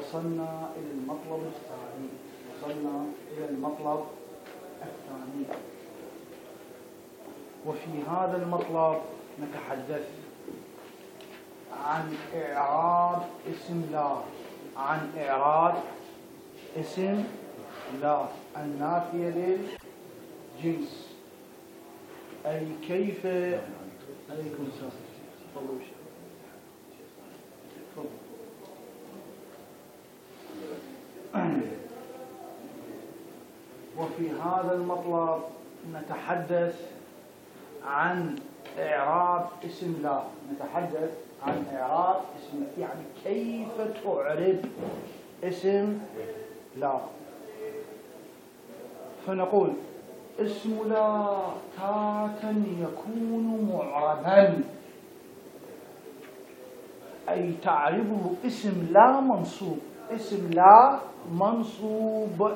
وصلنا إلى المطلب الثاني. وفي هذا المطلب نتحدث عن إعراب اسم لا، عن إعراب اسم لا النافية للجنس. أي كيف. عليكم السلام. وفي هذا المطلب نتحدث عن إعراب اسم لا، يعني كيف تعرب اسم لا. فنقول اسم لا تارة يكون معربا، أي تعربه اسم لا منصوب،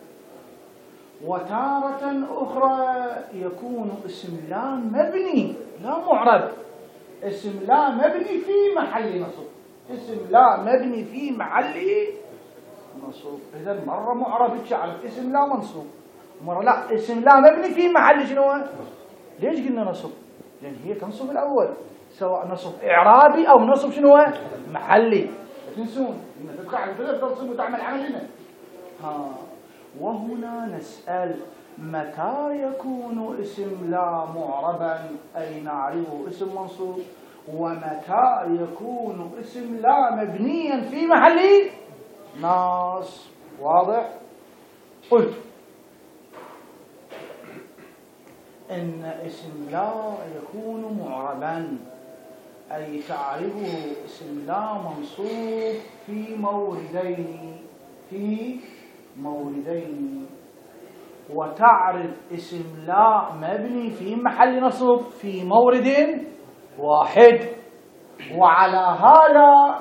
وتارة أخرى يكون اسم لا مبني لا معرب، اسم لا مبني في محل نصب. إذا مرة معرب تعرف اسم لا منصوب، مرة لا اسم لا مبني في محل شنو؟ ليش قلنا نصب؟ لأن هي تنصب الأول، سواء نصب إعرابي أو نصب شنو؟ محلي. لا تنسون إن تدخل تنصب وتعمل عمل هنا. وهنا نسأل متى يكون اسم لا معربا أي نعرفه اسم منصوب، ومتى يكون اسم لا مبنيا في محل نصب. واضح؟ قلت إن اسم لا يكون معربا أي تعرفه اسم لا منصوب في موردين، وتعرف اسم لا مبني في محل نصب في مورد واحد. وعلى هذا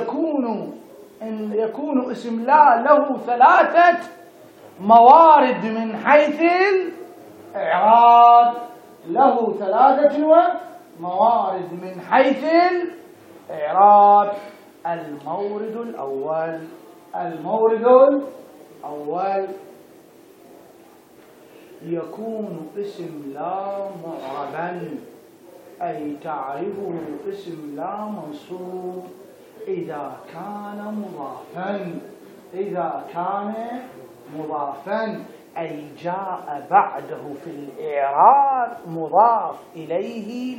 يكون اسم لا له ثلاثة موارد من حيث الإعراب، المورد الأول يكون اسم لا معربا أي تعرفه اسم لا منصوب إذا كان مضافا أي جاء بعده في الإعراب مضاف إليه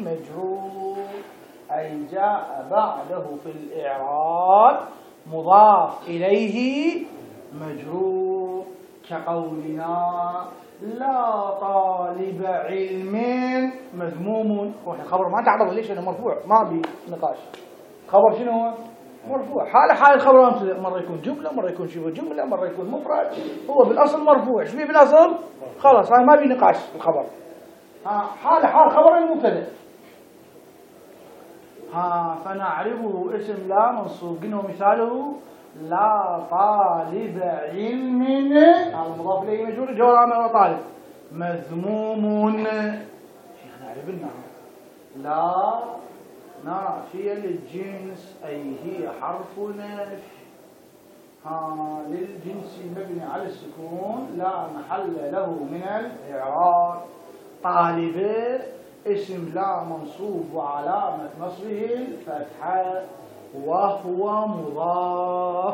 مجرور، كقولنا لا طالب علم مذموم. الخبر ما تعرض ليش أنه مرفوع، ما بي نقاش. خبر شنو هو؟ مرفوع. حال الخبر مرة يكون جملة، مرة يكون شبه جملة، مرة يكون مفرد. هو بالأصل مرفوع. ايش فيه بالأصل؟ خلاص هاي ما بي نقاش الخبر. حال خبر المبتدأ. فنعرفه اسم لا منصوب. قلنا مثاله لا طالب علم، هذا مضاف إليه مجرور جواب عامل وطالب. مذموم نعرف النحو. لا نافية للجنس أي هي حرف نفي للجنس مبني على السكون لا محل له من الإعراب. طالب اسم لا منصوب وعلامة نصبه الفتحة وهو مضاف،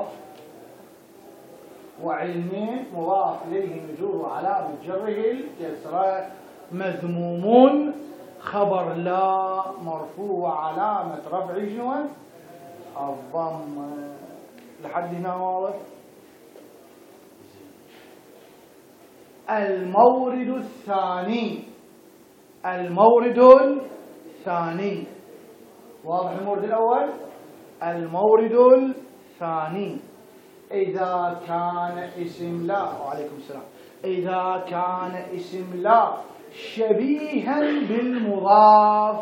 وعلم مضاف إليه مجرور وعلامة جره الكسرة. مذموم خبر لا مرفوع وعلامة رفعه شنو؟ الضم. لحد هنا واضح؟ المورد الثاني واضح. المورد الأول. المورد الثاني إذا كان اسم لا، وعليكم السلام، إذا كان اسم لا شبيها بالمضاف،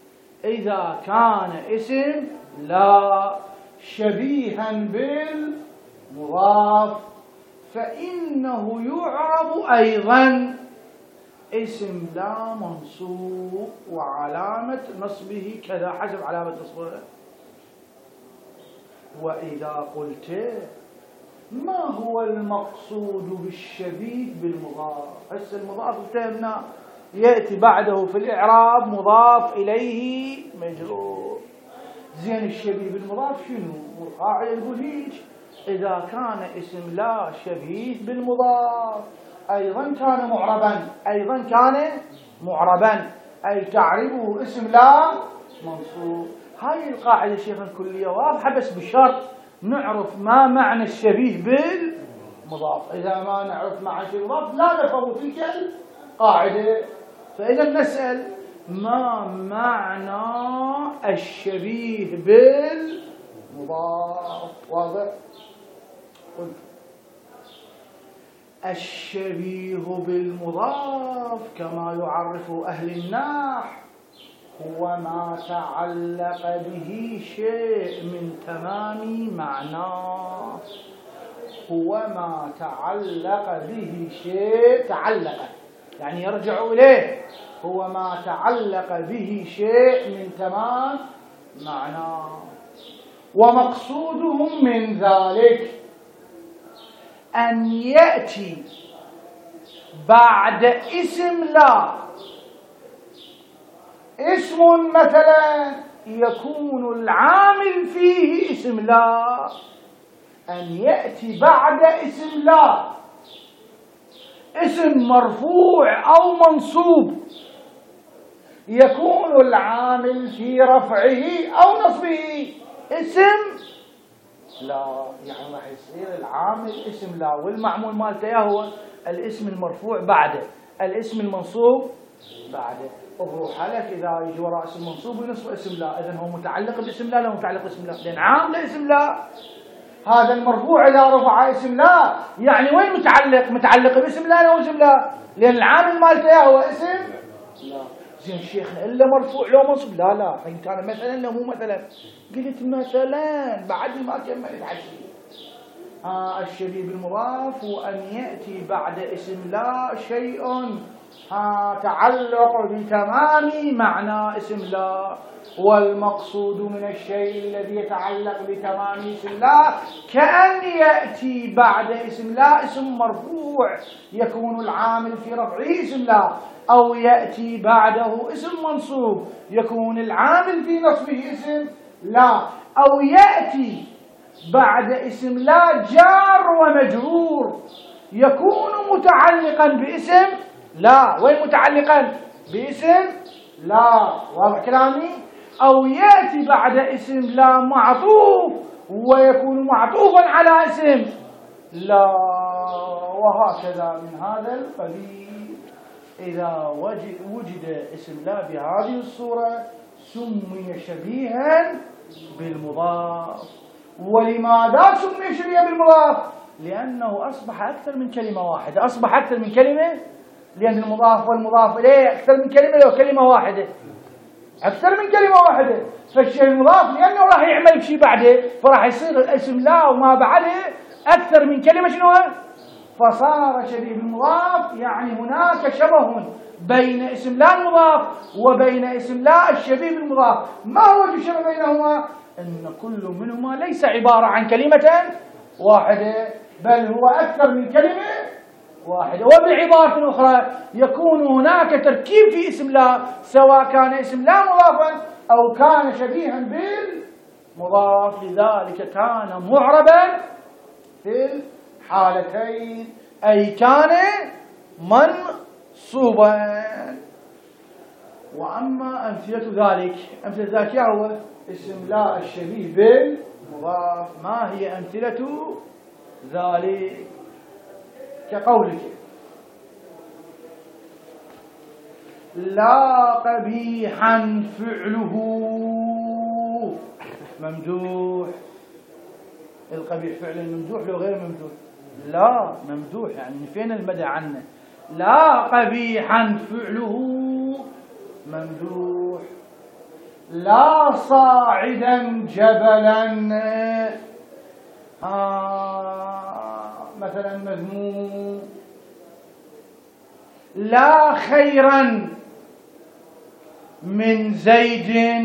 فإنه يعرب أيضا اسم لا منصوب وعلامة نصبه كذا حسب علامة نصبه. وإذا قلت ما هو المقصود بالشبيه بالمضاف؟ هسه المضاف فهمنا يأتي بعده في الإعراب مضاف إليه مجرور. زين الشبيه بالمضاف شنو؟ والقاعدة يقول هيك: إذا كان اسم لا شبيه بالمضاف أيضا كان معربا أي تعربه اسم لا منصوب. هاي القاعدة شيخنا الكلية واضحة، بس بشرط نعرف ما معنى الشبيه بالمضاف. إذا ما نعرف معنى الشبيه بالمضاف لا نفهم تلك القاعدة. فإذا نسأل: ما معنى الشبيه بالمضاف؟ واضح؟ قل: الشبيه بالمضاف كما يعرف أهل النحو هو ما تعلق به شيء من تمام معناه. هو ما تعلق به شيء، تعلق يعني يرجع إليه، هو ما تعلق به شيء من تمام معناه. ومقصودهم من ذلك أن يأتي بعد اسم لا اسم مثلا يكون العامل فيه اسم لا، أن يأتي بعد اسم لا اسم مرفوع أو منصوب يكون العامل في رفعه أو نصبه اسم لا. يعني راح يصير العامل اسم لا والمعمول مالته هو الاسم المرفوع بعده، الاسم المنصوب بعده. وبروح لك إذا يجي وراء اسم منصوب وينصب اسم لا، إذن هو متعلق باسم لا، لو متعلق باسم لا لأن عامل اسم لا. هذا المرفوع إذا رفع اسم لا يعني وين متعلق؟ متعلق باسم لا لو اسم لا، لأن العامل مالته هو اسم لا. زين شيخنا إلا مرفوع لو منصوب؟ لا إن كان مثلا لو مو مثلا. قلت مثلا بعد ما كملت عشرين. الشبيه بالمضاف وأن يأتي بعد اسم لا شيء تعلق بتمام معنى اسم لا. والمقصود من الشيء الذي يتعلق بتمام اسم لا كأن يأتي بعد اسم لا اسم مرفوع يكون العامل في رفعه اسم لا، أو يأتي بعده اسم منصوب يكون العامل في نصبه اسم لا، أو يأتي بعد اسم لا جار ومجرور يكون متعلقا باسم لا. وين متعلقا؟ باسم لا. واضح كلامي؟ أو يأتي بعد اسم لا معطوف ويكون معطوفا على اسم لا. وهكذا من هذا القبيل. إذا وجد اسم لا بهذه الصورة سمي شبيها بالمضاف. ولماذا سمي شبيها بالمضاف؟ لأنه أصبح أكثر من كلمة واحدة. أصبح أكثر من كلمة لأن المضاف والمضاف إليه أكثر من كلمة لو كلمة واحدة، أكثر من كلمة واحدة. فالشيء المضاف لأنه راح يعمل بشيء بعده فراح يصير الاسم لا وما بعده أكثر من كلمة شنو؟ فصار شبيه بالمضاف. يعني هناك شبه بين اسم لا المضاف وبين اسم لا الشبيه بالمضاف. ما هو الشبه بينهما؟ أن كل منهما ليس عبارة عن كلمة واحدة بل هو أكثر من كلمة واحدة. وبعبارة أخرى يكون هناك تركيب في اسم لا سواء كان اسم لا مضافا أو كان شبيها بالمضاف، لذلك كان معربا في الحالتين أي كان منصوبا. وأما أمثلة ذلك هو اسم لا الشبيه بالمضاف. ما هي أمثلة ذلك؟ كقولك: لا قبيحا فعله ممدوح. القبيح فعل ممدوح لو غير ممدوح؟ لا ممدوح، يعني فين المدى عنه؟ لا قبيحا فعله ممدوح. لا صاعدا جبلا مثلا مذموم. لا خيرا من زيد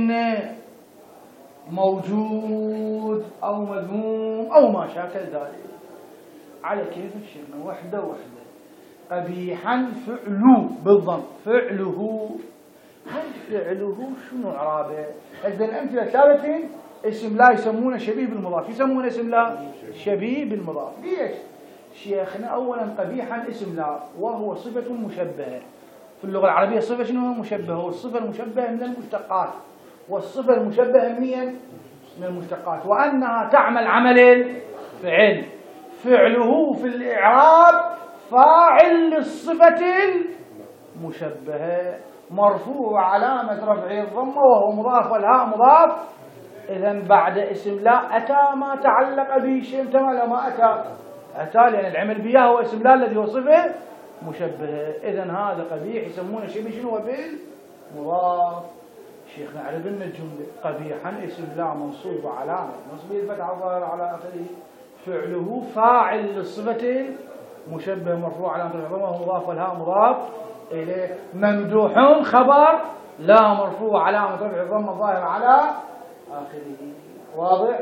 موجود أو مذموم أو ما شاكل ذلك. على كيف شيخنا وحدة وحدة. قبيحا فعلو بالضم، فعله، هل فعله شنو إعرابه؟ إذن الأمثلة ثابتين اسم لا يسمونه شبيه بالمضاف، يسمونه اسم لا شبيه بالمضاف. ليش؟ شيخنا أولا قبيحا اسم لا وهو صفة مشبهة في اللغة العربية. صفة شنو مشبهة؟ والصفة المشبهة من المشتقات، والصفة المشبهة من المشتقات، وأنها تعمل عمل الفعل. فعله في الإعراب فاعل للصفة المشبهة، مرفوع علامة رفعه الضمة وهو مضاف والهاء مضاف. إذن بعد اسم لا أتى ما تعلق به شيء، لا ما أتى لأن العمل به هو اسم لا الذي هو صفة مشبهة. إذن هذا قبيح يسمونه شبيه شنو بالمضاف. شيخنا عرف لنا الجملة قبيحا اسم لا منصوب علامة نصبه الفتحة الظاهرة على آخره، فعله فاعل للصفة مشبه مرفوع علامة رفعه الضمة مضاف والهاء مضاف إليه. ممدوح خبر لا مرفوع علامة رفعه الضمة الظاهرة على آخره. واضح؟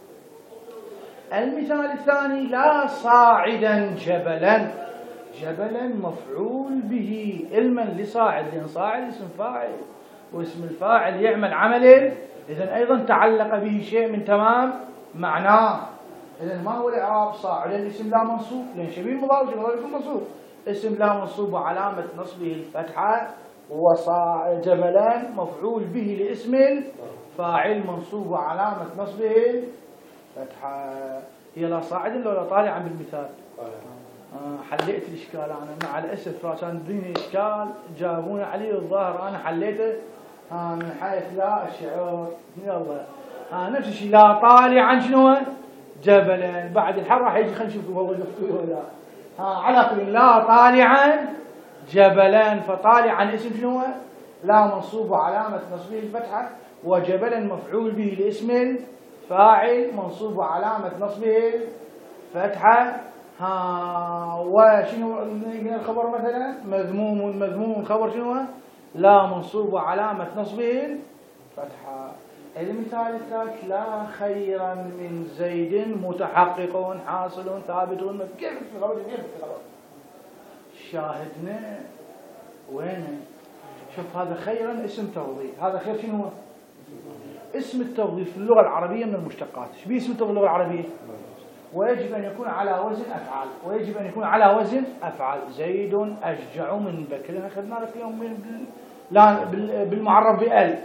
المثال الثاني لا صاعدا جبلا. جبلا مفعول به، علما لصاعد، لأن صاعد اسم فاعل واسم الفاعل يعمل عمل، إذن أيضا تعلق به شيء من تمام معناه. إذن ما هو الإعراب؟ صاعدا اسم لا منصوب لأن شبيه مضاف يكون منصوب، اسم لا منصوب وعلامة نصبه الفتحة، وجبلا مفعول به لاسم الفاعل منصوب وعلامة نصبه الفتحة. هي لا صاعدا ولا طالعا بالمثال. حليت الإشكال أنا مع الأسف، عشان الدنيا إشكال جابوني عليه الظاهر أنا حليته من حيث لا الشعور. يلا نفس الشيء لا طالعا شنو جبلا، بعد الحر راح يجي خلينا نشوف والله جبتوه ولا على كل. لا طالعا جبلا، فطالعا اسم شنو لا منصوب وعلامة نصبه الفتحة، وجبلا مفعول به لاسم الفاعل منصوب وعلامة نصبه الفتحة. وشنو الخبر مثلا؟ مذموم خبر شنو لا منصوب وعلامة نصبه الفتحة. المثال الثالث لا خيرا من زيد متحقق حاصل ثابت. كيف الخبر؟ شاهدنا وين؟ شوف هذا خيرا اسم توظيف. هذا خير شنو هو؟ اسم التوظيف في اللغة العربية من المشتقات. ايش بيه اسم التوظيف في اللغة العربية؟ ويجب أن يكون على وزن أفعال، ويجب أن يكون على وزن أفعال. زيد أشجع من بكر، أخذنا لك اليوم بالمعرف بأل.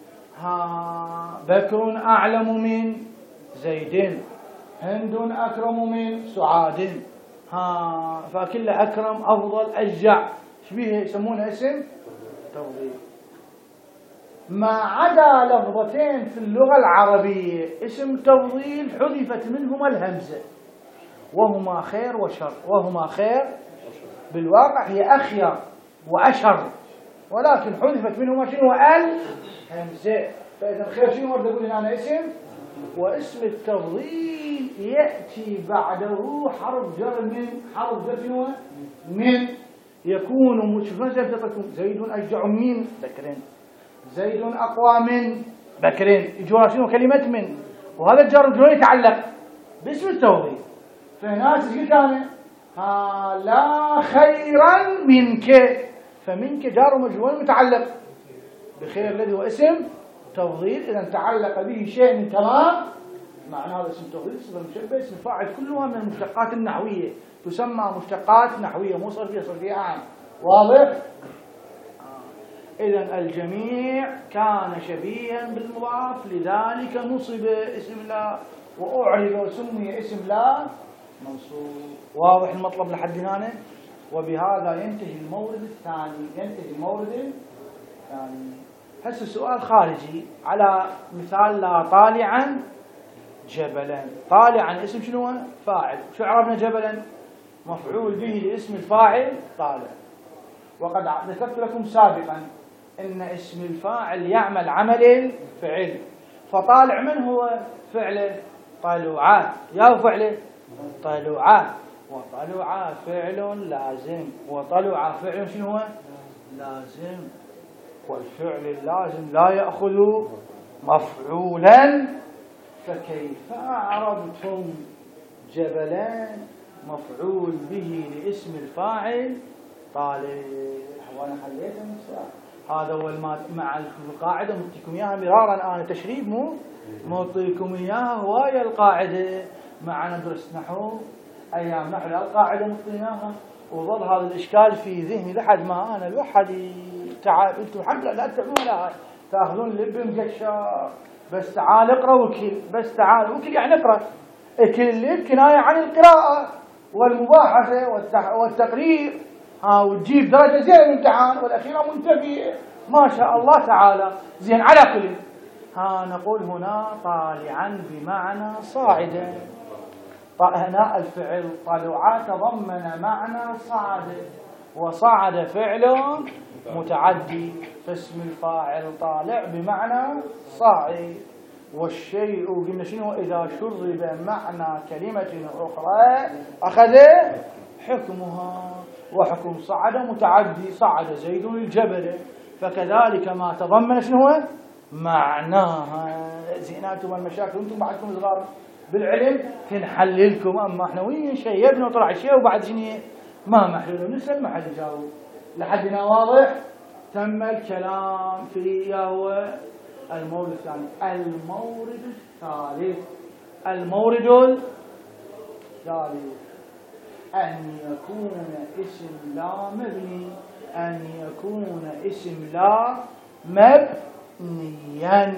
بكر أعلم من زيد، هند أكرم من سعاد. فكل أكرم أفضل أشجع، شبيه يسمونه اسم توظيف. ما عدا لفظتين في اللغة العربية اسم توظيف حذفت منهما الهمزة، وهما خير وشر. وهما خير بالواقع هي أخير وأشر، ولكن حذفت منهما شنو الهمزة. فإذا خير شنو ورد يقول هنا اسم، واسم التوظيف يأتي بعده حرف جر من حرف جر من يكون مشفزة. زيد أشجع من بكر، زيد أقوى من بكر. يجوا شنو كلمة من، وهذا الجر والمجرور يتعلق باسم التوظيف. فهنا ايش كان؟ لا خيرا منك، فمنك جار ومجرور متعلق بخير الذي هو اسم توظيف. إذا تعلق به شيء من تمام معنى هذا اسم توظيف، صفة مشبه، اسم فاعل، كلها من المشتقات النحوية، تسمى مشتقات نحوية مو صرفية، صرفية عام. واضح؟ إذن الجميع كان شبيها بالمضاف، لذلك نصب اسم لا وأعرب وسمي اسم لا منصوب. واضح المطلب لحد هنا؟ وبهذا ينتهي المورد الثاني. هسه سؤال خارجي على مثال لا طالعا جبلا. طالعا اسم شنو؟ فاعل. شو عرفنا جبلا؟ مفعول به لاسم الفاعل طالع. وقد ذكرت لكم سابقا إن اسم الفاعل يعمل عمل الفعل، فطالع من هو فعله؟ طلوعات. يا فعله طلوعات، وطلوع فعل لازم، وطلوع فعل شنو هو؟ لازم. والفعل اللازم لا يأخذ مفعولا، فكيف أعربتم جبلان مفعول به لاسم الفاعل طالع. وانا حليت المسألة. هذا هو مع القاعدة معطيكم اياها مرارا، انا تشريب مو معطيكم اياها هواية. القاعدة معنا ندرس نحو ايام نحو القاعدة معطيناها، وظل هذا الاشكال في ذهني لحد ما انا لوحدي. تعال انتم الحمد لله لا تتعبون ولا تاخذون اللب مقشر، بس تعال اقرا وكل، بس تعال وكل يعني اقرا. اكل اللب كنايه عن القراءه والمباحثه والتقرير، وتجيب درجه زين الامتحان والاخيره منتفيه ما شاء الله تعالى. زين على كل نقول هنا طالعا بمعنى صاعدا. هنا الفعل طلع تضمن معنى صعد، وصعد فعل متعدي، فاسم الفاعل طالع بمعنى صاعد. والشيء قلنا شنو؟ إذا شرب معنى كلمة أخرى أخذ حكمها. وحكم صعد متعدي، صعد زيد الجبل، فكذلك ما تضمن شنو هو معناها. زيناتهم المشاكل وانتم بعدكم صغار بالعلم تنحللكم، اما احنا وين شيبنا وطلع شيء وبعد شنو ما محلول نسال ما حد يجاوب. لحدنا واضح؟ تم الكلام في هو المورد الثاني. المورد الثالث، المورد الثالث أن يكون اسم لا مبني، أن يكون اسم لا مبنيا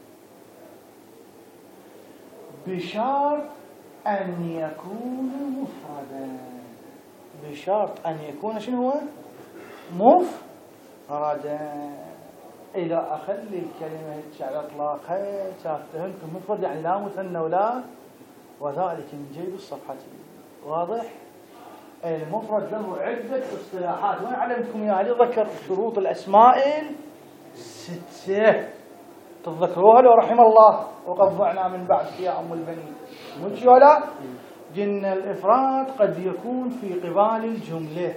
بشرط أن يكون مفردا. بشرط أن يكون شنو هو؟ مفردا. إذا أخلي الكلمة على إطلاقها تفهمكم مفرد يعني لا مثنى ولا، وذلك من جيب الصفحة. واضح؟ المفرد له عدة اصطلاحات، وين علمتكم اياها؟ ذكر شروط الأسماء الستة تتذكروها لو رحم الله. وقد ضعنا من بعد يا أم البنين مش ولا قلنا الإفراد قد يكون في قبال الجملة،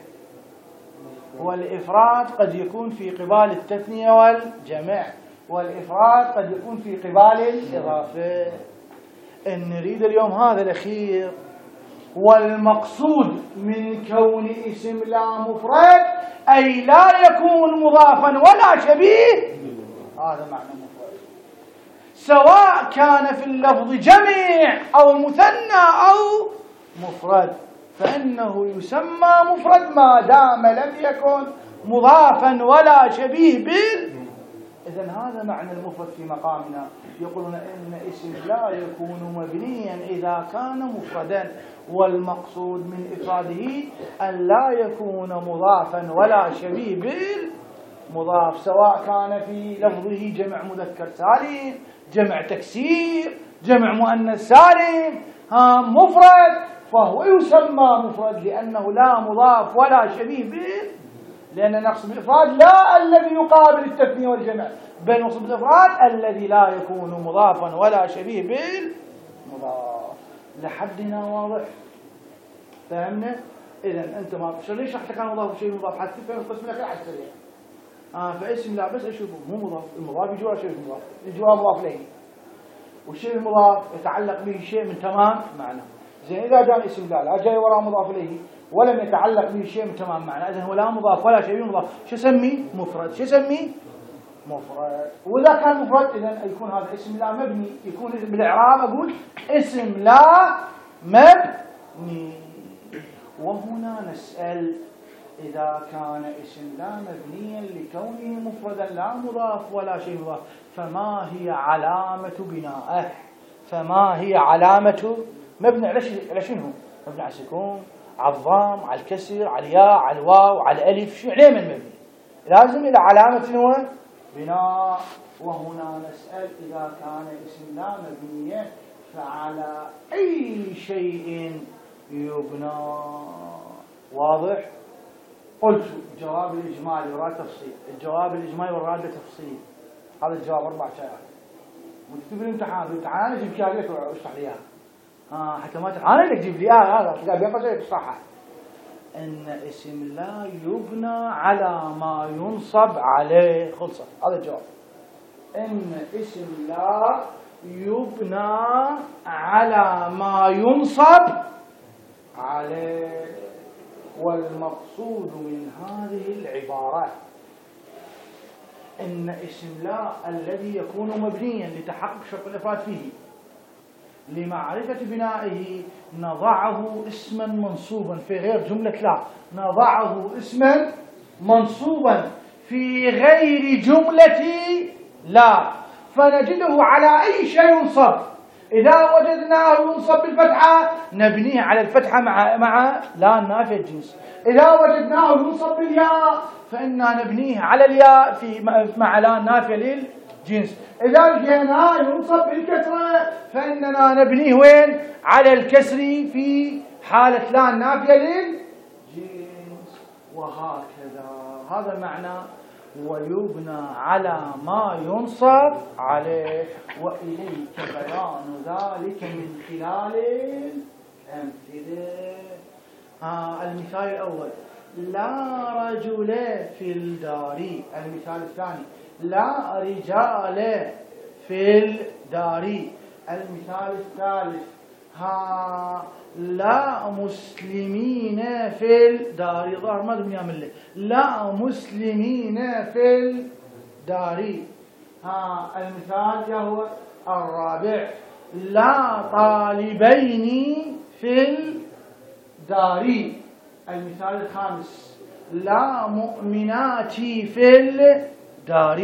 والإفراد قد يكون في قبال التثنية والجمع، والإفراد قد يكون في قبال الإضافة. إن نريد اليوم هذا الأخير. والمقصود من كون اسم لا مفرد أي لا يكون مضافا ولا شبيه، هذا معنى مفرد، سواء كان في اللفظ جميع أو مثنى أو مفرد فإنه يسمى مفرد ما دام لم يكن مضافا ولا شبيه بال. إذن هذا معنى المفرد في مقامنا. يقولون إن اسم لا يكون مبنيا إذا كان مفردا، والمقصود من إفراده أن لا يكون مضافا ولا شبيه بالمضاف، سواء كان في لفظه جمع مذكر سالم، جمع تكسير، جمع مؤنث سالم، مفرد فهو يسمى مفرد لأنه لا مضاف ولا شبيه به. لأن نقصد بالإفراد لا الذي يقابل التثنية والجمع، بل نقصد بالإفراد الذي لا يكون مضافا ولا شبيه بالمضاف. لحدنا واضح؟ فهمنا؟ إذن أنت ما ليش راح كان مضاف وشيء مضاف حتى تفهم القسم لك على السريع. فاسم لا بس أشوفه مو مضاف، المضاف يجي ورا شيء مضاف، يجي ورا مضاف له، والشيء المضاف يتعلق به شيء من تمام معنى. زين إذا جاء اسم لا جاي وراء مضاف إليه ولم يتعلق به شيء من تمام معنى، إذن هو لا مضاف ولا شيء مضاف، شو سمي؟ مفرد. شو سمي؟ مفرد. وإذا كان مفرد إذن يكون هذا اسم لا مبني، يكون بالإعراب أقول اسم لا مبني. وهنا نسأل إذا كان اسم لا مبنيا لكونه مفردا لا مضاف ولا شيء مضاف، فما هي علامة بنائه؟ فما هي علامة مبني على شنو؟ مبني على السكون، على الضم، على الكسر، على الياء، على الواو، على الألف. شو عليه من مبني؟ لازم إلى علامة شنو؟ بناء. وهنا نسأل إذا كان اسم لا مبنيا فعلى أي شيء يبنى؟ واضح؟ قلت الجواب الإجمالي وراء تفصيل، الجواب الإجمالي وراء تفصيل. هذا الجواب 4 شائعات. وتكتب الامتحان اجيب كتابك واشرح لي اياها. حتى ما انا اللي اجيب لي هذا كتاب ينقص اشرحها. ان اسم لا يبنى على ما ينصب عليه. خلصت. هذا الجواب. ان اسم لا يبنى على ما ينصب عليه. والمقصود من هذه العبارة إن اسم لا الذي يكون مبنيا لتحقق شرط الإفراد فيه لمعرفة بنائه نضعه اسما منصوبا في غير جملة لا، نضعه اسما منصوبا في غير جملة لا، فنجده على أي شيء ينصب. إذا وجدناه ينصب بالفتحة نبنيه على الفتحة مع لا النافية الجنس. إذا وجدناه ينصب بالياء فإنا نبنيه على الياء مع لا النافية للجنس. إذا جئنا ينصب بالكسرة فإننا نبنيه وين؟ على الكسر في حالة لا النافية للجنس. وهكذا هذا معنى ويبنى على ما ينصب عليه. وإليك بيان ذلك من خلال الأمثلة. المثال الأول لا رجل في الدار. المثال الثاني لا رجال في الدار. المثال الثالث لا مسلمين في الدار. ظهر ما دمني أعمل له لا مسلمين في الدار. المثال هو الرابع لا طالبين في الدار. المثال الخامس لا مؤمنات في الدار.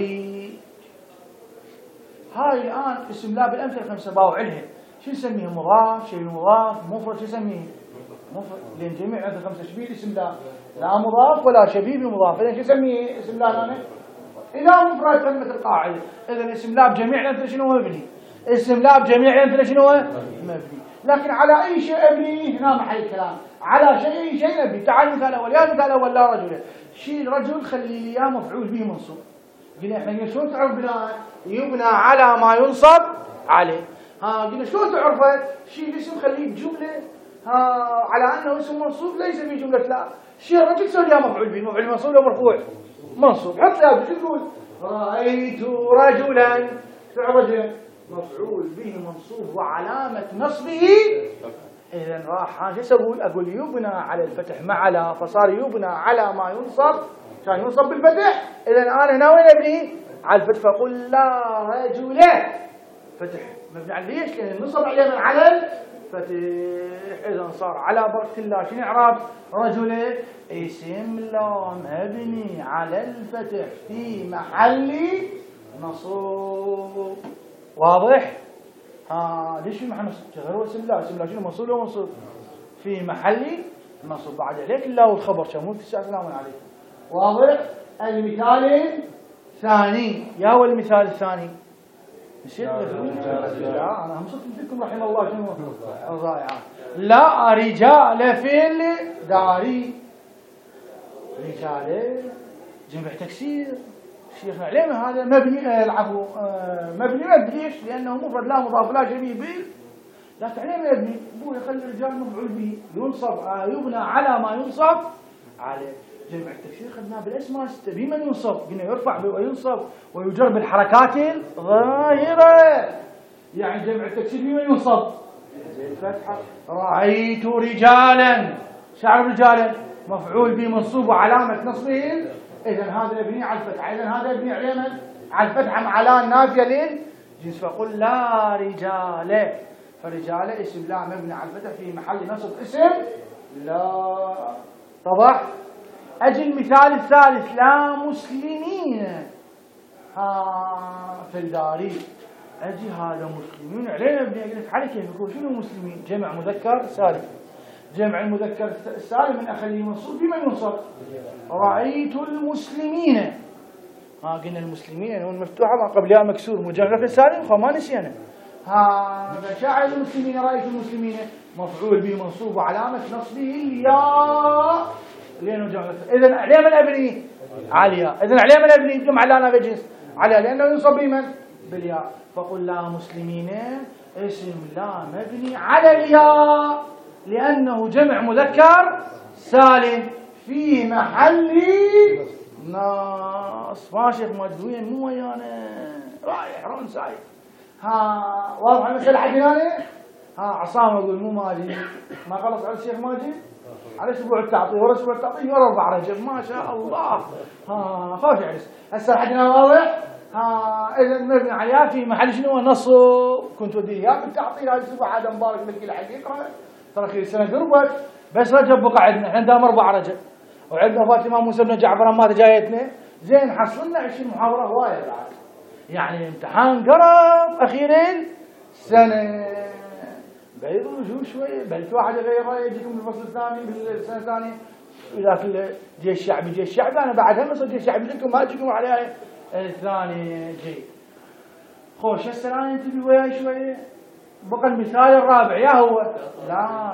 هاي الآن اسم لا بالأمثلة الخمسة باوعلها شو نسميه؟ مضاف، شيء مضاف، مفرد، شو نسميه؟ مفرد، لأن جميع هذه الخمسة شبيه اسم لا، لا مضاف ولا شبيه بالمضاف، إذا شو نسميه اسم لا هنا؟ إذا مفرد تمت القاعدة. إذا اسم لا بجميع الأمثلة شنو هو مبني؟ اسم لا بجميع الأمثلة شنو هو؟ مبني. لكن على أي شيء أبني هنا محل الكلام، على شيء نبي. تعال المثال الأول، يا المثال الأول لا رجل، شيل رجل خلي لي إياه مفعول به منصوب. قلنا إحنا شلون تعرف بناء؟ يبنى على ما ينصب عليه. قلنا شلون تعرفه؟ شيل اسم خليه جملة على أنه اسم منصوب ليس في جملة لا. شيل رجل سوي لي مفعول به، مفعول منصوب ولا مرفوع؟ منصوب. حط له شو تقول؟ رأيت رجلا، فعل رجل مفعول به منصوب وعلامة نصبه. إذا راح شو أقول؟ أقول يبنى على الفتح مع لا، فصار يبنى على ما ينصب، كان ينصب بالفتح. إذا أنا هنا وين أبني؟ على الفتح، فقل لا رجل فتح مبني على ليش؟ لأن النصب عليه من على الفتح. إذا صار على بركة الله شنو إعراب رجل؟ اسم لا مبني على الفتح في محل نصب. واضح؟ ليش في محل نصب؟ غير هو اسم لا، اسم لا شنو منصوب ولا منصوب؟ في محل نصب. بعد عليك الله والخبر شمول تسع سلام عليكم. واضح؟ المثال الثاني، يا هو المثال الثاني؟ نسيت لا انا همسك فيكم رحم الله شنو الضائعات. لا رجال في الدار. رجال جمع تكسير. شيخنا علينا هذا مبني العفو مبني ليش؟ لانه مفرد لا مضاف لا شبيه به. لا تعليم مبني بو يخلي الرجال مفعول به ينصب يبنى على ما ينصب عليه. جمع التكسير خدناه بالاسماء ستة بمن ينصب، قلنا يرفع وينصب ويجر بالحركات الظاهرة. يعني جمع التكسير بمن ينصب؟ الفتحة. رأيت رجالا، شعر رجالا مفعول به منصوب وعلامة نصبه. إذا هذا يبني على الفتحة. إذا هذا يبني على من؟ على الفتحة مع لا النافية للجنس. فقل لا رجال، فرجال اسم لا مبني على الفتح في محل نصب اسم لا. طبعا أجي المثال الثالث لا مسلمين في الدار. أجي هذا مسلمين علينا بدي أقول لك على كيف يكون شنو مسلمين؟ جمع مذكر سالم. جمع المذكر السالم من أخليه منصوب بمن ينصب؟ رأيت المسلمين. قلنا المسلمين نون مفتوحة ما قبلها مكسور مجرد سالم فما نسينا. فشاعر المسلمين رأيت المسلمين مفعول به منصوب وعلامة نصبه يا لأنه جمع. إذن عليه من أبني؟ عليا. إذن عليه من أبني؟ جمع لا بجنس عليا لأنه ينصب بمن؟ بالياء. فقل لا مسلمين اسم لا مبني على الياء لأنه جمع مذكر سالم في محل نصب. ما شيخ مجدوين مو ويانا رايح رون سايد. واضح المسألة حق هنا؟ عصام أقول مو ماجد، ما خلص على الشيخ ماجد على أسبوع التعطيل، ورا أسبوع التعطيل ورا 4 رجب، ما شاء الله. خوش عرس هسه حدنا واضح. إذا مبني عليها في محل شنو نصب، كنت ودي إياه بالتعطيل هذا الأسبوع هذا مبارك لك الحق يقرأ، ترى خير سنة قربت، بس رجب بقى عندنا، احنا دام 4 رجب، وعندنا فاطمة موسى بن جعفر ما جايتنا، زين حصلنا 20 محاضرة هواية بعد. يعني الامتحان قرب أخير السنة، بيضوا شوية، بل واحد غيره يجيكم بالفصل الثاني بالسنة الثانية، إذا الجيش الشعبي جيش الشعبي أنا بعدها ما صرت جيش الشعبي لكم ما أجيكم عليها الثاني جيد. خوش هسه أنا انتبه وياي شوية. بقى المثال الرابع يا هو لا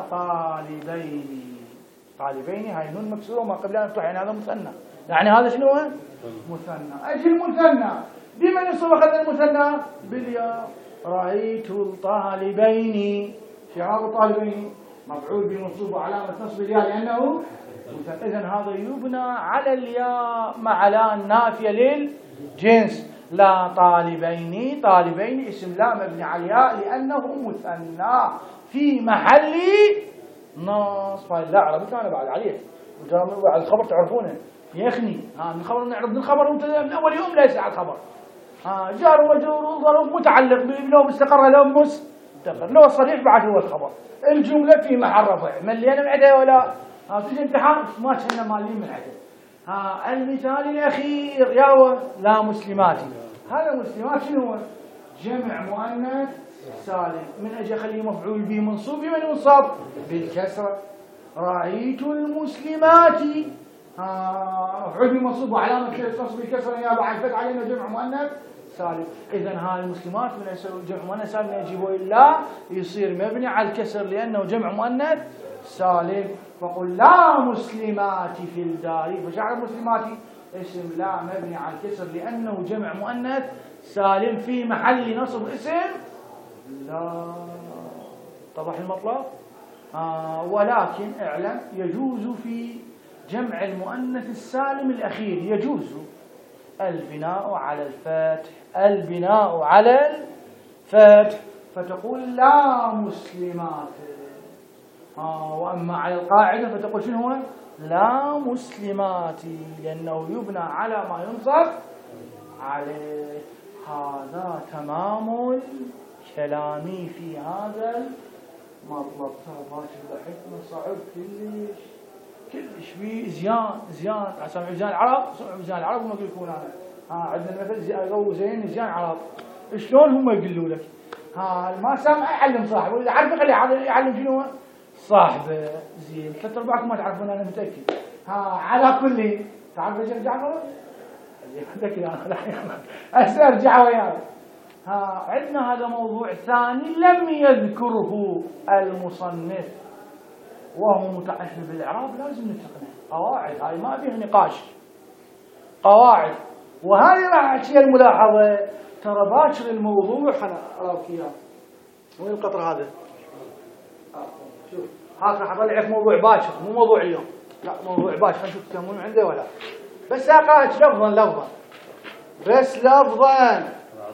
طالبين هاي نون مكسورة وما قبلها مفتوح، يعني هذا مثنى، يعني هذا شنو هو؟ مثنى. أجي المثنى بمن يصب أخذنا المثنى؟ بالياء. رأيت الطالبين، شعار الطالبين مفعول بمنصوب وعلامة نصب الياء لأنه مثنى. إذن هذا يبنى على الياء مع لا النافية للجنس. لا طالبين اسم لا مبني على الياء لأنه مثنى في محل نصب. لا عربي كان بعد عليه على الخبر تعرفونه يخني. من الخبر نعرف من الخبر من أول يوم ليس على الخبر. جار ومجرور وظرف متعلق لو مستقر لو مستقر، لو صريح بعد هو الخبر. الجملة في محل رفع ملينا من عدها ولا في الامتحان ما كنا مالين من عدها. المثال الأخير يا لا مسلماتي. هذا مسلمات شنو هو؟ جمع مؤنث سالم، من أجل خليه مفعول به منصوب بمن ينصب؟ بالكسرة. رأيت المسلمات مفعول به منصوب وعلامة نصب بالكسرة يا بعد فتح علينا جمع مؤنث سالم. إذا هاي المسلمات من يصير جمع مؤنث سالم يجيبه إلا يصير مبني على الكسر لأنه جمع مؤنث سالم. فقل لا مسلمات في الدار، فجعل مسلمات اسم لا مبني على الكسر لأنه جمع مؤنث سالم في محل نصب اسم لا. طبعا المطلب. ولكن اعلم يجوز في جمع المؤنث السالم الأخير يجوز البناء على الفتح، البناء على الفتح، فتقول لا مسلمات. وأما على القاعدة فتقول شنو هو؟ لا مسلمات، لأنه يبنى على ما ينصب عليه. هذا تمام الكلام في هذا المطلب. باكر ضحكنا صعب كلش في زيان سمعوا زيان العرب، سمعوا زيان العرب هم يقولون أنا عندنا مثل زين زيان عرب، شلون هم يقولوا لك؟ ما سامع يعلم صاحبه، إذا عرف خليه يعلم شنو صاحبه. زين 3/4 ما تعرفون أنا متأكد. على كل تعرف ليش ارجع مرة؟ متأكد أنا هسه ارجع وياي. عندنا هذا موضوع ثاني لم يذكره المصنف وهو متعلق بالإعراب، لازم نتقنه. قواعد هاي ما فيها نقاش، قواعد. وهذه راح أحكي الملاحظة، ترى باكر الموضوع خلنا أراك إياه. وين القطر هذا؟ شوف هذا راح أطلع لك موضوع باكر مو موضوع اليوم، لا موضوع باكر. خلينا نشوف تكملون عنده ولا بس أقاك لفظا بس لفظا.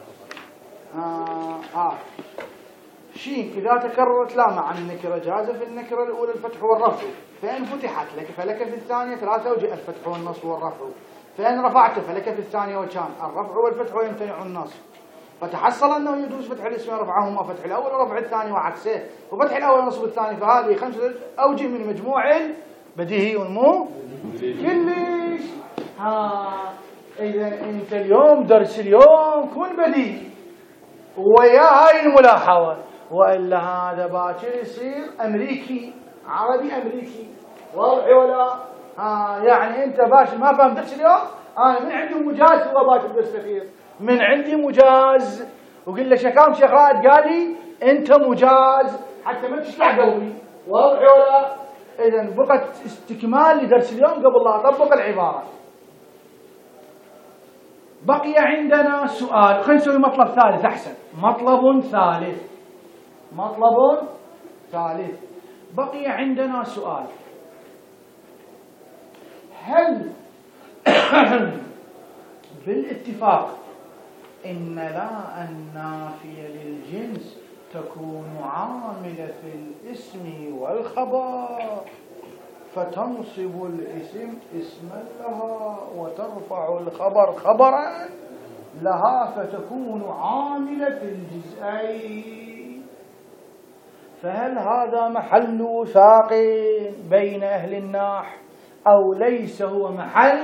شين إذا تكررت لا مع النكرة جاز في النكرة الأولى الفتح والرفع، فإن فتحت لك فلك في الثانية 3 أوجه: الفتح والنصب والرفع. فإن رفعت فلك في الثانية وكان الرفع والفتح ويمتنع النصب. فتحصل أنه يجوز فتح الاسم ورفعهما، فتح الأول ورفع الثاني وعكسه، وفتح الأول ونصب الثاني. فهذه 5 أوجه من مجموع البديهي والمو كلش. إذا أنت اليوم درس اليوم كن بديهي ويا هاي الملاحظة، وإلا هذا باكر يصير أمريكي عربي أمريكي. واضح ولا؟ يعني أنت باكر ما فهم درس اليوم، أنا من عندي مجاز هو باكر بيستفيد من عندي مجاز، وقل له شكام شيخ رائد قال لي أنت مجاز حتى ما تشلع قلبي. واضح ولا؟ إذا بقت استكمال لدرس اليوم قبل لا أطبق العبارة. بقي عندنا سؤال، خلينا نسوي مطلب ثالث أحسن. مطلب ثالث. بقي عندنا سؤال: هل بالاتفاق إن لا النافية للجنس تكون عاملة في الاسم والخبر، فتنصب الاسم اسما لها وترفع الخبر خبرا لها، فتكون عاملة في الجزئين. فهل هذا محل وثاق بين أهل النحو أو ليس هو محل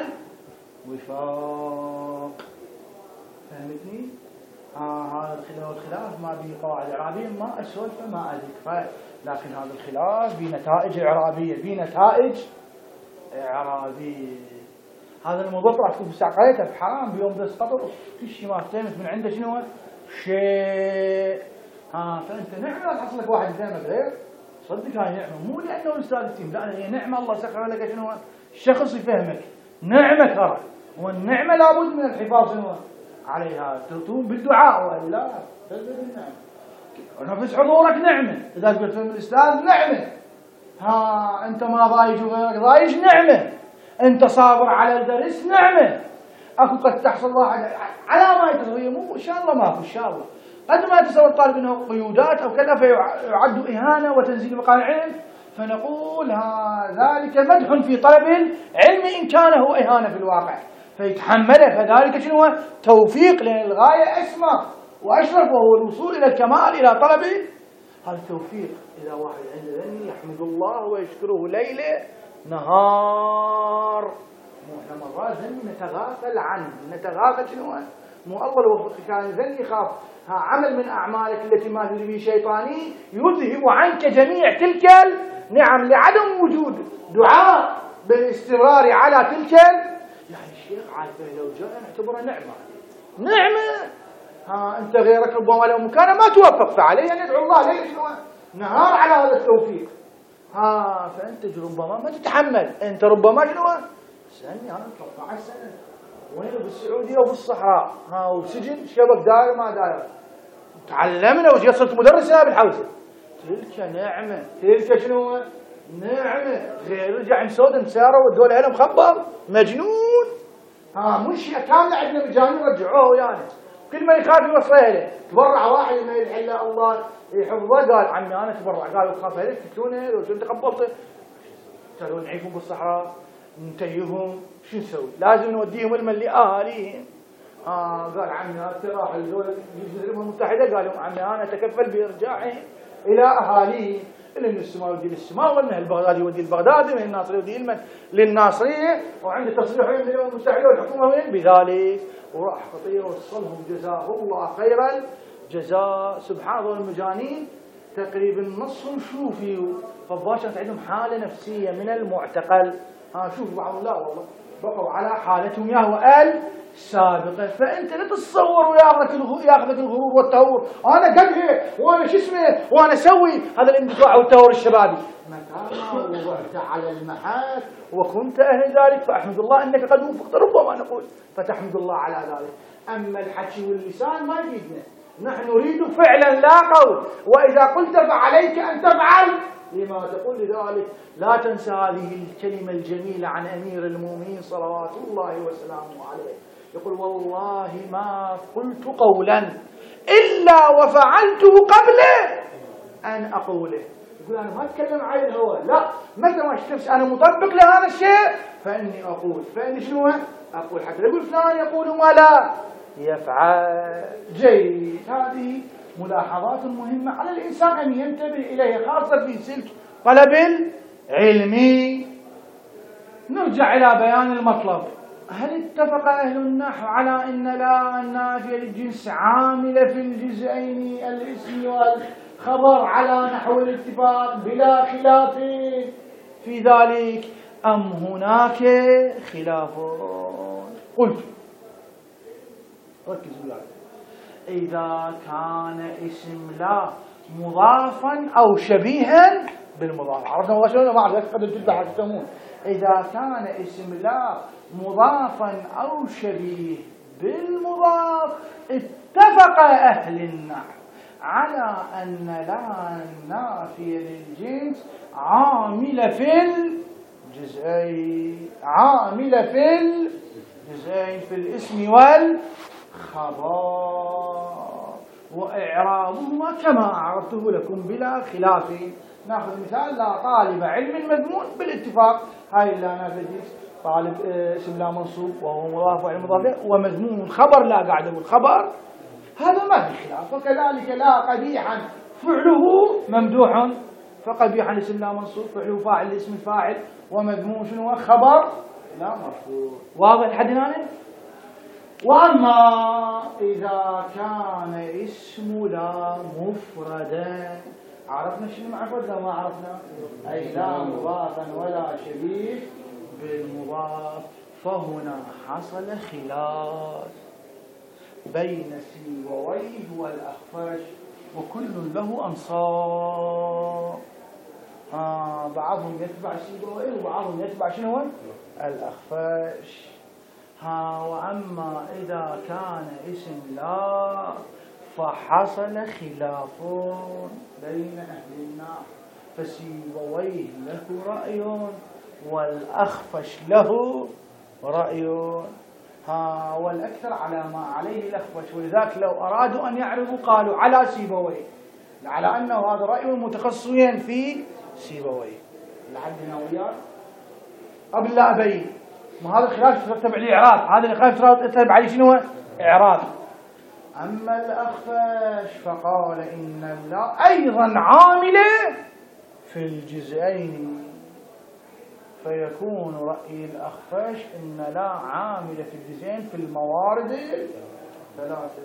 وفاق؟ فهمتني؟ هذا الخلاف ما به قواعد إعرابية، ما أسولفه ما أذكره، لكن هذا الخلاف بنتائج إعرابية، بنتائج إعرابية. هذا الموضوع راح تكون بساقيته بحرام بيوم بس قطر كل شيء ما فهمت من عنده شنو شيء. فأنت نعمة تحصل لك واحد فهمك غير، صدق هاي نعمة، مو لأنه الأستاذ التيم، لا هي نعمة الله سخر لك شنو شخص يفهمك، نعمة ترى، والنعمة لابد من الحفاظ شنو عليها، تكون بالدعاء وإلا تزداد النعمة. ونفس حضورك نعمة، إذا قلت من الأستاذ نعمة. أنت ما ضايج وغيرك ضايج نعمة، أنت صابر على الدرس نعمة. أكو قد تحصل واحد على ما يتصل، مو إن شاء الله ما في إن شاء الله، قد ما يتصور الطالب أنه قيودات أو كذا فيعد إهانة وتنزيل مقام العلم، فنقول ذلك مدح في طلب العلم إن كان هو إهانة في الواقع فيتحمله، فذلك شنو هو توفيق، لأن الغاية أسمى وأشرف وهو الوصول إلى الكمال إلى طلب هذا التوفيق. إذا واحد عنده ذني يحمد الله ويشكره ليلة نهار. احنا مرات ذني نتغافل عنه، نتغافل شنو مو الله لو كان ذني يخاف عمل من أعمالك التي ما تدري به شيطاني يذهب عنك جميع تلك النعم، لعدم وجود دعاء بالاستمرار على تلك يعني الشيخ عارفه لو جاء نعتبره نعمة. أنت غيرك ربما لو مكانه ما توفقت عليه، يعني ندعو الله ليل نهار على هذا التوفيق. فأنت ربما ما تتحمل، أنت ربما شنو سألني أنا 13 سنة وين بالسعودية وبالصحراء وسجن شبك داير ما داير، تعلمنا وصرت مدرسة بالحوزة، تلك نعمة، تلك شنو نعمة. غير رجع مسود مساره ودوله هنا مخبر مجنون. منشئة كاملة عندنا مجانين رجعوه يعني، كل ما يخاف يوصله له. تبرع واحد ما يدعي الا الله يحفظه، قال عمي انا تبرع، قالوا تخاف عليك تقتلونه لو انت قبلته، قالوا نعيفهم بالصحراء ننتهيهم شو نسوي؟ لازم نوديهم المن لاهاليهم. قال عمي هذا راح الامم المتحده، قالوا عمي انا اتكفل بارجاعهم الى اهاليهم، اللي من السماء يودي للسماء، ومن البغدادي يودي البغدادي، من الناصريه يودي المن للناصريه، وعند تصريح من الامم المتحده والحكومه بذلك. وراح خطير وصلهم جزاه الله خير الجزاء. سبحان الله المجانين تقريبا نصهم شوفي فباشرت عندهم حاله نفسيه من المعتقل. شوف بعضهم لا والله بقوا على حالتهم ياهو السابقه. فانت لا تتصور وياخذك الغرور والتهور، انا قد هيك وانا شو اسمه وانا اسوي هذا الاندفاع والتهور الشبابي. متى وضعت على المحك وكنت اهل ذلك فاحمد الله انك قد وفقت، ربما نقول فتحمد الله على ذلك. اما الحكي واللسان ما يفيدنا، نحن نريد فعلا لا قول، واذا قلت فعليك ان تفعل لما تقول. لذلك لا تنسى هذه الكلمة الجميلة عن أمير المؤمنين صلوات الله وسلامه عليه، يقول والله ما قلت قولا إلا وفعلته قبل أن أقوله. يقول أنا ما أتكلم عن الهوى، لا، مثل ما شفت أنا مطبق لهذا الشيء فإني أقول، فإني شنو أقول، حتى يقول فلان يقول ما لا يفعل. جيد، هذه ملاحظات مهمة على الإنسان أن ينتبه إليها، خاصة في سلك طلب العلم. نرجع إلى بيان المطلب. هل اتفق أهل النحو على أن لا النافية للجنس عاملة في الجزئين الاسم والخبر على نحو الاتفاق بلا خلاف في ذلك، أم هناك خلاف؟ قلت ركزوا معي، إذا كان اسم لا مضافا أو شبيها بالمضاف، عرفنا مباشرة ما أعرف قد تلبح تسمون. إذا كان اسم لا مضافا أو شبيه بالمضاف اتفق أهل النحو على أن لا النافية للجنس عاملة في الجزئين، عاملة في الجزئين في الاسم والخبر. وإعرابهما كما عرفته لكم بلا خلاف. ناخذ مثال: لا طالب علم مذموم بالاتفاق. هاي اللي أنا بدي طالب اسم لا منصوب وهو مضاف وعلم مضاف، ومذموم خبر لا، قاعد أقول خبر، هذا ما في خلاف. وكذلك لا قبيحا فعله ممدوح، فقبيحا اسم لا منصوب، فعله فاعل اسم الفاعل، ومذموم شنو خبر لا مرفوع. واضح لحد هنا؟ وأما إذا كان اسم لا مفردا، عرفنا شنو مفرد لا ما عرفنا؟ أي لا مضافا ولا شبيه بالمضاف، فهنا حصل خلاف بين سيبويه والأخفش، وكل له أنصار. بعضهم يتبع سيبويه وبعضهم يتبع شنو؟ الأخفش. وأما إذا كان اسم لا فحصل خلاف بين أهل النار، فسيبويه له رأي والأخفش له رأي، والأكثر على ما عليه الأخفش. ولذلك لو أرادوا أن يعرفوا قالوا على سيبويه، على أنه هذا رأي متخصصين في سيبويه. لحد هنا وياه قبل لا أبين، ما هذا الخلاف يترتب عليه إعراب، هذا الخلاف يترتب عليه شنو؟ إعراب. أما الأخفش فقال إن لا أيضا عاملة في الجزئين، فيكون رأي الأخفش إن لا عاملة في الجزئين في الموارد الثلاثة.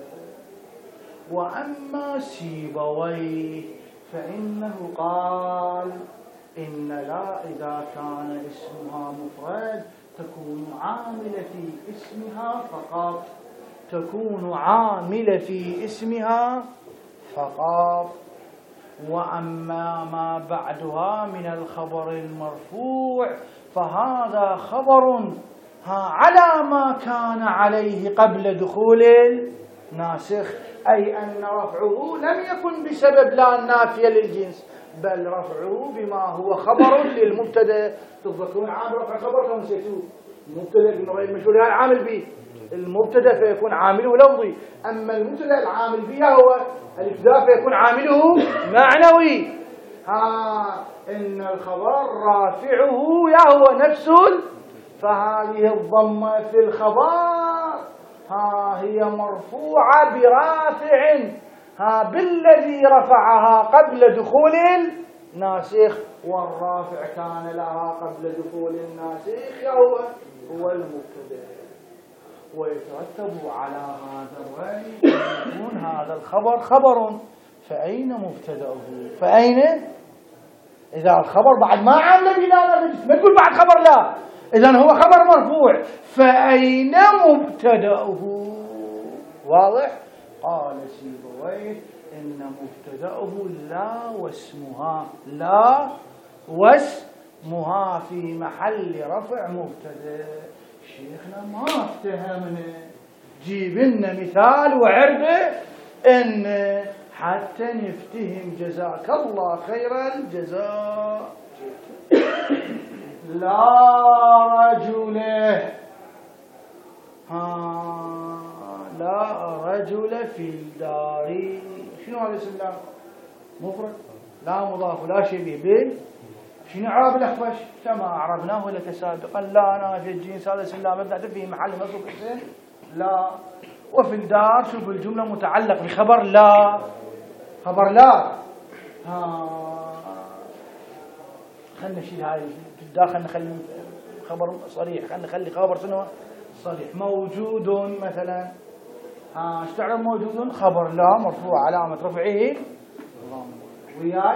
وأما سيبويه فإنه قال إن لا إذا كان اسمها مفرد تكون عاملة في اسمها فقط، تكون عاملة في اسمها فقط. وأما ما بعدها من الخبر المرفوع فهذا خبر على ما كان عليه قبل دخول الناسخ، أي أن رفعه لم يكن بسبب لا النافية للجنس، بل رفعه بما هو خبر للمبتدا. تذكرون عامل رفع خبر كما نسيتوه، المبتدا المشهور هذا عامل به المبتدا فيكون عامله لفظي، أما المبتدا العامل به هو الابتداء فيكون عامله معنوي. إن الخبر رافعه هو نفس، فهذه الضمة في الخبر هي مرفوعة برافع بالذي رفعها قبل دخول الناسخ، والرافع كان لها قبل دخول الناسخ هو المبتدا. ويترتب على هذا الرأي أن يكون هذا الخبر خبر، فأين مبتدأه؟ فأين؟ إذا الخبر بعد ما عامل به لا ما تقول بعد خبر لا، إذن هو خبر مرفوع، فأين مبتدأه؟ واضح؟ قال سيبويه إن مبتدأه لا واسمها، لا واسمها في محل رفع مبتدأ. شيخنا ما افتهمنا، جيب لنا مثال وعربه إن حتى نفتهم، جزاك الله خير الجزاء. لا رجل، لا رجل في الدار، شنو هذا الاسم؟ لا مفرد لا مضاف لا شبيه به، شنو اعراب الاخفش؟ كما عرفناه لك سابقا، لا نافية الجنس هذا اسم لا مبني في محل نصب اسم لا. وفي الدار شوف الجملة متعلق بخبر لا، خبر لا. خلنا نشيل هاي في الدار، خلنا نخلي خبر صريح، خلنا نخلي خبر شنو صريح. موجود مثلا، ايش تعرف موجود؟ خبر لا مرفوع علامة رفعه وياي.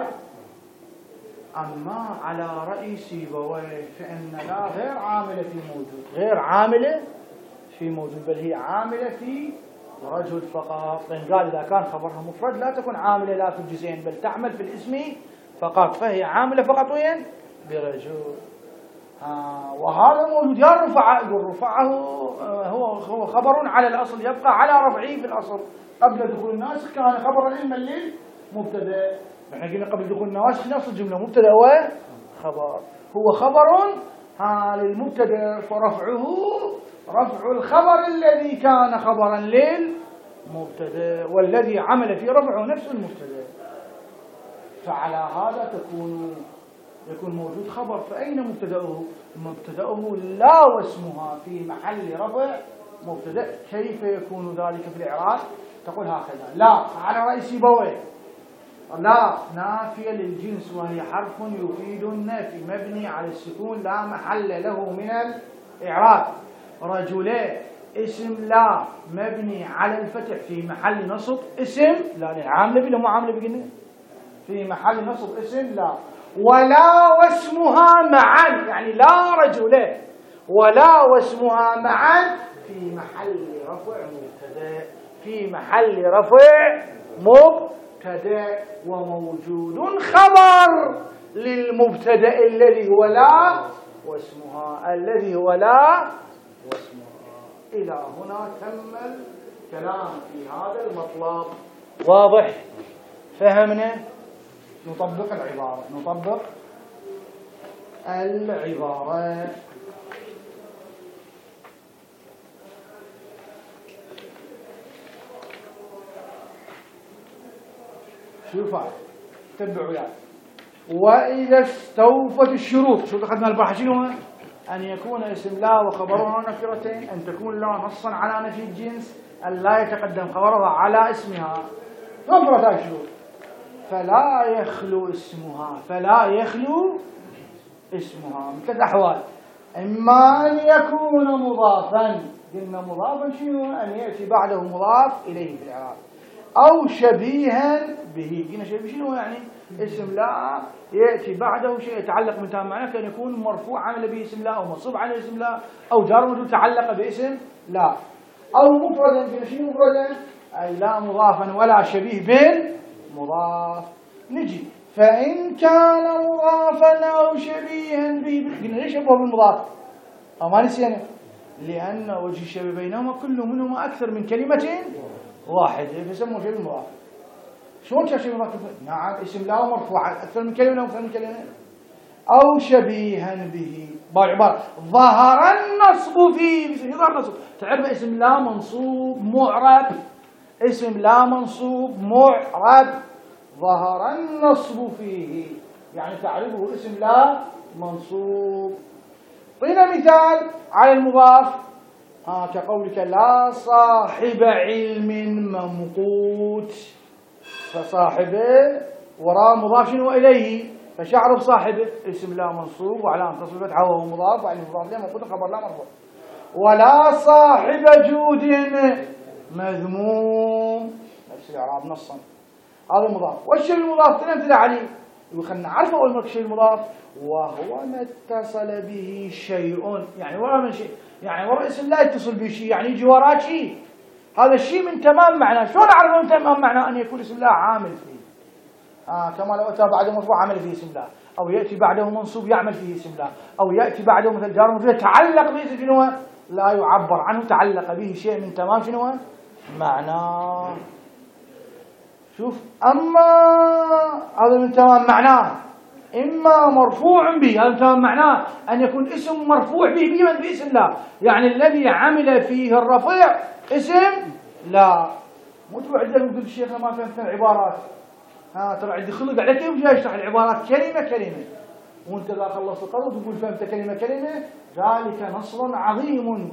أما على رأي سيبويه فإن لا غير عاملة في موجود، غير عاملة في موجود، بل هي عاملة في رجل فقط. لأن قال إذا كان خبرها مفرد لا تكون عاملة لا في الجزئين، بل تعمل في الاسم فقط، فهي عاملة فقط وين؟ برجل. وهذا موجود. يا رفع، يقول رفعه هو خبر على الأصل، يبقى على رفعه في الأصل. قبل دخول الناسخ كان خبرا علما للمبتدا. نحن قلنا قبل دخول الناسخ نفس الجملة، مبتدا وخبر. هو خبر للمبتدا، فرفعه رفع الخبر الذي كان خبرا مبتدأ، والذي عمل في رفعه نفس المبتدأ. فعلى هذا يكون موجود خبر. فأين مبتدأه؟ مبتدأه لا واسمها في محل رفع مبتدأ. كيف يكون ذلك في الإعراب؟ تقول هكذا: لا على رأي سيبويه، لا نافية للجنس وهي حرف يفيد النفي مبني على السكون لا محل له من الإعراب. رجلين اسم لا مبني على الفتح في محل نصب اسم لا. عاملة بلا مو عاملة بقلنا في محل نصب اسم لا. ولا واسمها معا، يعني لا رجلين ولا واسمها معا في محل رفع مبتدأ، في محل رفع مبتدأ. وموجود خبر للمبتدأ الذي هو لا واسمها، الذي هو لا واسمها. إلى هنا تم الكلام في هذا المطلب. واضح؟ فهمنا؟ نطبق العبارة. شوفوا تبعوا يعني. وإذا استوفت الشروط، شو أخذنا البارحة شنو؟ أن يكون اسم لا وخبرها نكرتين، أن تكون لا نصا على نفي الجنس، أن لا يتقدم خبرها على اسمها. نظرت هذه الشروط. فلا يخلو اسمها من ثلاث أحوال: إما أن يكون مضافا، قلنا مضافا شنو؟ أن يأتي بعده مضاف إليه في الإعراب، أو شبيها به. قلنا شبيه شنو يعني؟ اسم لا يأتي بعده شيء يتعلق من تام معناه، كان يكون مرفوع عمل به اسم لا، أو منصوب على اسم لا، أو جار ومجرور تعلق باسم لا، أو مفردا. قلنا شنو مفردا؟ أي لا مضافا ولا شبيه بالمضاف. نجي فإن كان مضافا أو شبيها به، قلنا ليش شبهه بالمضاف؟ ما نسينا، لأن وجه الشبه بينهما كل منهما أكثر من كلمة واحدة فسموه شبيه مضاف. شلون شبيه مضاف؟ نعم اسم لا مرفوع أكثر من كلمة أو أكثر من كلمة. أو شبيها به بعبارة ظهر النصب فيه. ظهر النصب تعرف اسم لا منصوب معرب، اسم لا منصوب معرب. ظهر النصب فيه يعني تعرفه اسم لا منصوب. طينا مثال على المضاف كقولك لا صاحب علم ممقوت. فصاحبه وراء مضاف شنو إليه، فشعر بصاحبه اسم لا منصوب وعلامة نصبه فتحه وهو مضاف، وعلى مضاف له ممقوت خبر لا مرفوع. ولا صاحب جود مذموم، نفس الإعراب نصا. هذا المضاف. والشيء المضاف تنمثل عليه، خلينا نعرف أول مرة الشيء المضاف وهو ما اتصل به شيء، يعني وراء من شيء، يعني وراء اسم لا يتصل به شيء، يعني يجي وراء شيء. هذا الشيء من تمام معناه. شلون نعرف من تمام معناه؟ أن يكون اسم لا عامل فيه. كما لو أتى بعده مرفوع عمل فيه اسم لا، أو يأتي بعده منصوب يعمل فيه اسم لا، أو يأتي بعده مثل جار ومجرور يتعلق به اسم شنو؟ لا يعبر عنه، تعلق به شيء من تمام شنو؟ معناه. شوف، أما هذا من تمام معناه إما مرفوع به، هذا من تمام معناه أن يكون اسم مرفوع به بمن باسم لا، يعني الذي عمل فيه الرفيع اسم لا. مو تروح عندك تقول الشيخ ما فهمت العبارات، ترى عندي خلق على كيف جاي يشرح العبارات كلمة كلمة، وانت ذا خلصت القول تقول فهمت كلمة كلمة. ذلك نصر عظيم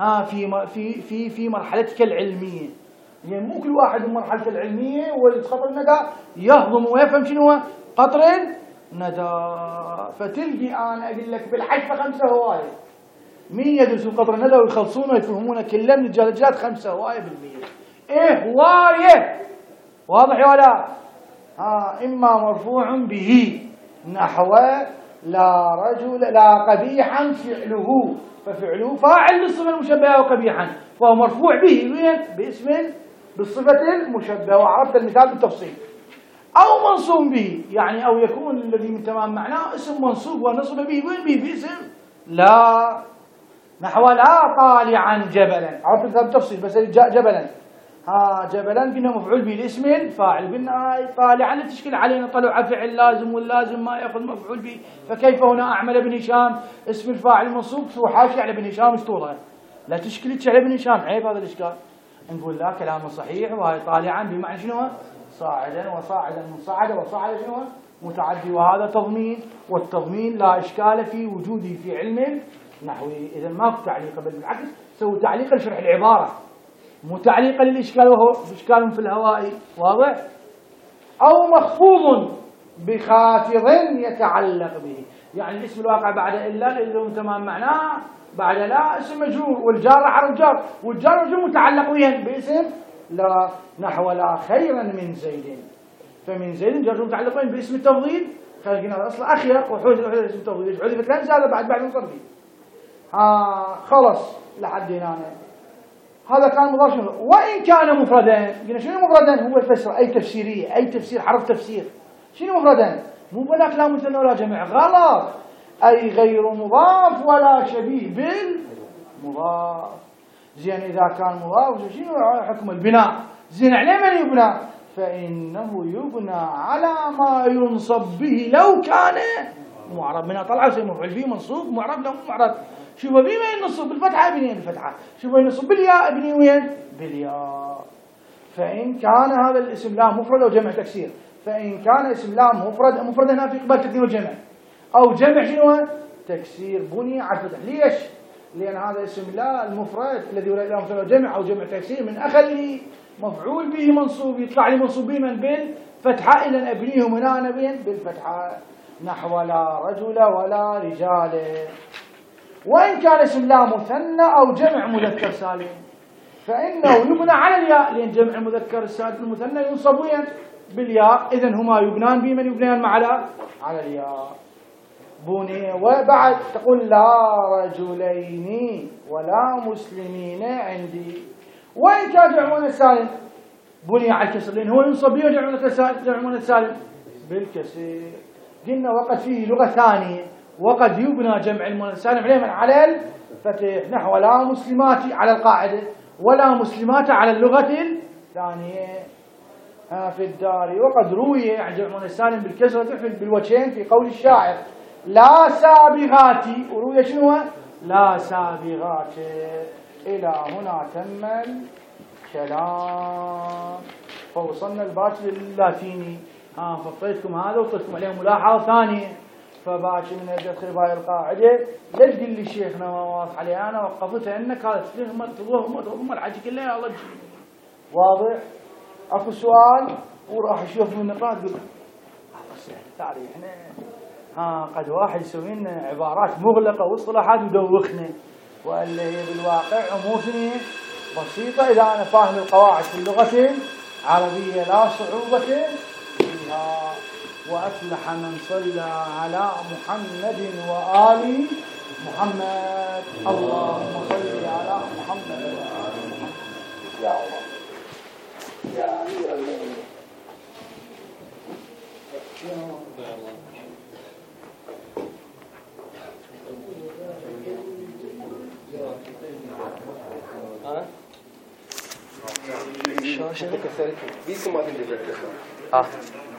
في مرحلتك العلمية. يعني مو كل واحد من مرحلته العلمية ولد قطر الندى يهضم ويفهم شنو قطر الندى. فتلقي أنا أقول لك بالحجة 5 هواية، مين يدرسوا قطر الندى ويخلصونه ويفهمونه كله من الجلجات 5 هواية بالمية. إيه هواية، واضح ولا؟ إما مرفوع به نحو لا رجل لا قبيحا فعله، ففعله فاعل للصفة المشبهة وقبيحا، فهو مرفوع به باسم بالصفة المشبهة. وعرفت المثال بالتفصيل. أو منصوب به، يعني أو يكون الذي من تمام معناه اسم منصوب ونصب به وين به باسم لا، نحو لا طالعا جبلا. عرفت المثال بالتفصيل بس جاء جبلا. جبلا قلنا مفعول به الاسم الفاعل، قلنا طالعا تشكل علينا طلع فعل لازم، واللازم ما ياخذ مفعول به، فكيف هنا اعمل بن هشام اسم الفاعل منصوب وحاشي على بن هشام استوضح، لا تشكلتش على بن هشام، عيب هذا الاشكال. نقول لا كلامه صحيح، وهي طالعا بمعنى شنو؟ صاعدا وصاعدا من صعد وصاعد شنو؟ متعدي، وهذا تضمين، والتضمين لا إشكال في وجوده في علم نحوي. إذا ماكو تعليق، بل بالعكس سوي تعليق لشرح العبارة، مو تعليقا للإشكال وهو إشكال في الهواء. واضح؟ أو مخفوض بخافض يتعلق به، يعني الاسم الواقع بعد إلا اللي تمام معناه بعد لا اسم مجرور، والجار حرف جار، والجار والمجرور متعلق وين؟ باسم لا، نحو لا خيرا من زيد، فمن زيد جار متعلق وين؟ باسم التفضيل، خلينا الأصل أخير وحذف اسم التفضيل، حذفت لا زاد بعد مصرفي. خلص لحد هنا. هذا كان مضاف شنو؟ وإن كان مفردا، قلنا شنو مفردا؟ هو الفسرة، أي تفسيرية، أي تفسير حرف تفسير. شنو مفردا؟ مو بلاك لا مثنى ولا جمع، غلط، أي غير مضاف ولا شبيه بالمضاف. زين إذا كان مضاف شنو حكم البناء؟ زين عليه من يبنى؟ فإنه يبنى على ما ينصب به لو كان معرب. منها طلع يصير مفعول به منصوب، معرب لو معرب. شوف بما ينصب بالفتحة ابني بالفتحة، شوف ينصب بالياء ابني وين؟ بالياء. فإن كان هذا الاسم لا مفرد أو جمع تكسير، فإن كان اسم لا مفرد هنا في قبل تكسير وجمع، أو جمع شنو؟ تكسير بني على الفتح. ليش؟ لأن هذا اسم لا المفرد الذي ولا إله مثلا جمع أو جمع تكسير من أخله مفعول به منصوب، يطلع لي منصوب به من بالفتحة، إذا أبنيه من أنا بالفتحة، نحو لا رجل ولا رجال. وإن كان اسم لا مثنى أو جمع مذكر سالم، فإنه يبنى على الياء، لأن جمع المذكر السالم المثنى ينصب بالياء، إذن هما يبنان بمن يبنيان على الياء. بني. وبعد تقول لا رجلين ولا مسلمين عندي. وإن كان جمع مؤنث سالم بني على الكسر، لأن هو ينصب به جمع مؤنث سالم بالكسر. قلنا وقد فيه لغة ثانية، وقد يبنى جمع المؤنث سالم عليه على الفتح، نحو لا مسلمات على القاعدة، ولا مسلمات على اللغة الثانية في الدار. وقد روي عن جمع المؤنث سالم بالكسرة بالوجهين في قول الشاعر لا سابغات، وروي شنو؟ لا سابغات. إلى هنا تم الكلام، فوصلنا الباكر للاتيني. فطيتكم هذا وطيتكم عليه ملاحظة ثانية، فباكر من يدخل بهاي القاعدة. ليش تقول لي شيخنا ما واقف عليه؟ أنا وقفتها أنك هذا تظهر الحكي كله الله يجزيك. واضح؟ أكو سؤال وراح يشوف من النقاط يقول الله سهل تعالي احنا قد واحد يسوي لنا عبارات مغلقة واصطلاحات يدوخنا، وإلا هي بالواقع أمور بسيطة إذا أنا فاهم القواعد في اللغة العربية لا صعوبة فيها. وأفلح من صلى على محمد وآل محمد. اللهم صل على محمد وآل محمد. يا الله يا أمير المؤمنين الشاشة كسرت بيكم ما تندفع